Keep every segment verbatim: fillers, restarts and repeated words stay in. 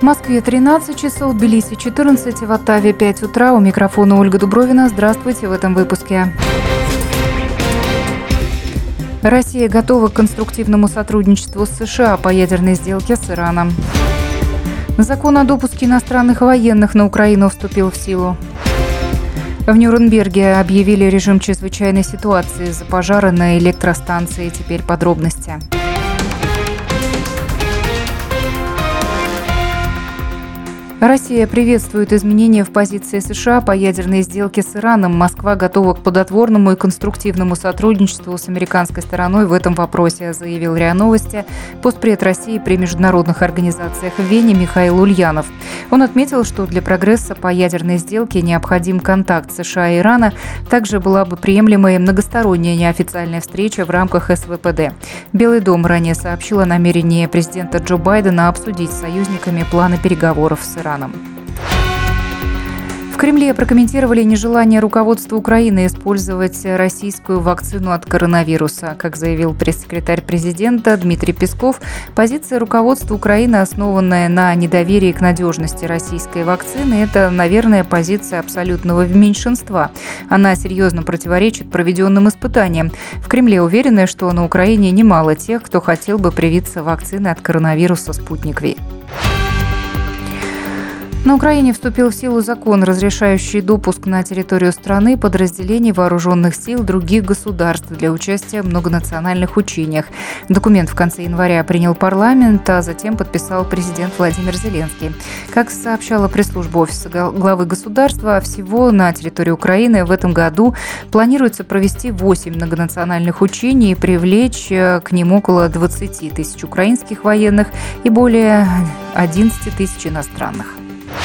В Москве тринадцать часов, в Тбилиси четырнадцать, в Оттаве пять утра. У микрофона Ольга Дубровина. Здравствуйте в этом выпуске. Россия готова к конструктивному сотрудничеству с США по ядерной сделке с Ираном. Закон о допуске иностранных военных на Украину вступил в силу. В Нюрнберге объявили режим чрезвычайной ситуации из-за пожара на электростанции. Теперь подробности. Россия приветствует изменения в позиции США по ядерной сделке с Ираном. Москва готова к плодотворному и конструктивному сотрудничеству с американской стороной в этом вопросе, заявил РИА Новости постпред России при международных организациях в Вене Михаил Ульянов. Он отметил, что для прогресса по ядерной сделке необходим контакт США и Ирана. Также была бы приемлемой многосторонняя неофициальная встреча в рамках эс вэ пэ дэ. Белый дом ранее сообщил о намерении президента Джо Байдена обсудить с союзниками планы переговоров с Ираном. В Кремле прокомментировали нежелание руководства Украины использовать российскую вакцину от коронавируса. Как заявил пресс-секретарь президента Дмитрий Песков, позиция руководства Украины, основанная на недоверии к надежности российской вакцины, это, наверное, позиция абсолютного меньшинства. Она серьезно противоречит проведенным испытаниям. В Кремле уверены, что на Украине немало тех, кто хотел бы привиться вакциной от коронавируса «Спутник Ви». На Украине вступил в силу закон, разрешающий допуск на территорию страны подразделений вооруженных сил других государств для участия в многонациональных учениях. Документ в конце января принял парламент, а затем подписал президент Владимир Зеленский. Как сообщала пресс-служба офиса главы государства, всего на территории Украины в этом году планируется провести восемь многонациональных учений и привлечь к ним около двадцати тысяч украинских военных и более одиннадцати тысяч иностранных.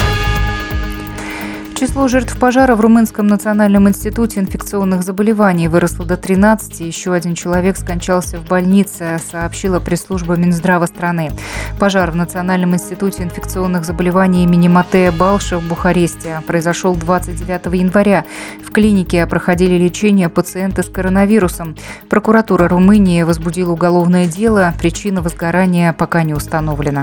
Число жертв пожара в Румынском национальном институте инфекционных заболеваний выросло до тринадцати. Еще один человек скончался в больнице, сообщила пресс-служба Минздрава страны. Пожар в Национальном институте инфекционных заболеваний имени Матея Балша в Бухаресте произошел двадцать девятого января. В клинике проходили лечение пациенты с коронавирусом. Прокуратура Румынии возбудила уголовное дело. Причина возгорания пока не установлена.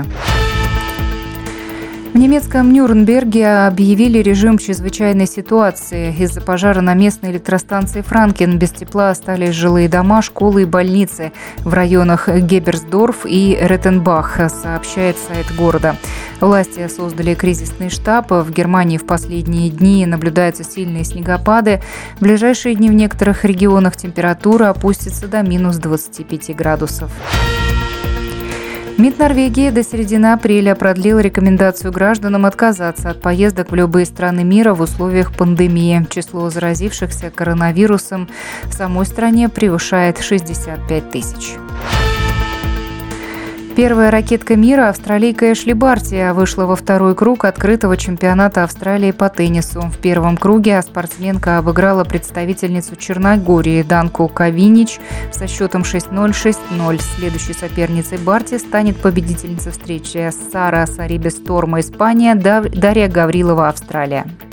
В немецком Нюрнберге объявили режим чрезвычайной ситуации. Из-за пожара на местной электростанции Франкен без тепла остались жилые дома, школы и больницы в районах Геберсдорф и Реттенбах, сообщает сайт города. Власти создали кризисный штаб. В Германии в последние дни наблюдаются сильные снегопады. В ближайшие дни в некоторых регионах температура опустится до минус двадцати пяти градусов. МИД Норвегии до середины апреля продлил рекомендацию гражданам отказаться от поездок в любые страны мира в условиях пандемии. Число заразившихся коронавирусом в самой стране превышает шестьдесят пять тысяч. Первая ракетка мира, австралийка Эшли Барти, вышла во второй круг открытого чемпионата Австралии по теннису. В первом круге спортсменка обыграла представительницу Черногории Данку Кавинич со счетом шесть ноль - шесть ноль. Следующей соперницей Барти станет победительница встречи Сара Сарибес Торма, Испания, Дарья Гаврилова, Австралия.